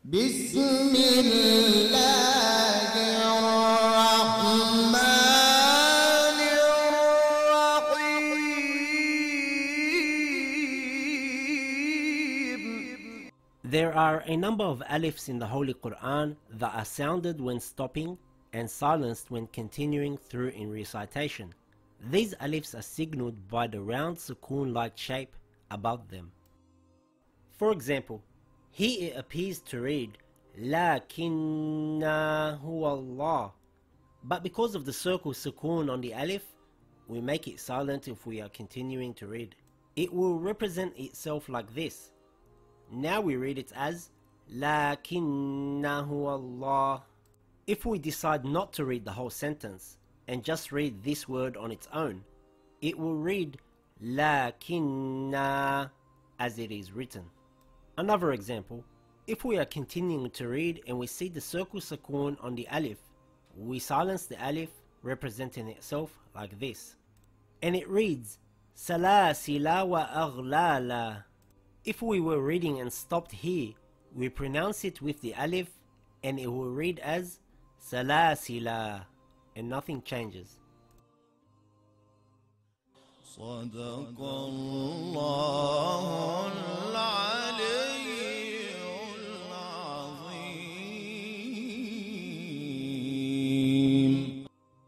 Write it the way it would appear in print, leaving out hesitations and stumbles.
بسم الله الرحمن الرحيم. There are a number of alifs in the Holy Quran that are sounded when stopping and silenced when continuing through in recitation. These alifs are signaled by the round sukoon-like shape above them. For example, here it appears to read لَكِنَّا هُوَ اللَّهُ, but because of the circle sukoon on the alif, we make it silent if we are continuing to read. It will represent itself like this. Now we read it as لَكِنَّا هُوَ اللَّهُ. If we decide not to read the whole sentence and just read this word on its own, it will read لَكِنَّا as it is written. Another example, if we are continuing to read and we see the circle sukoon on the alif, we silence the alif representing itself like this. And it reads سَلَاسِلَ وَأَغْلَالًا. If we were reading and stopped here, we pronounce it with the alif and it will read as سَلَاسِلَ and nothing changes. صدق الله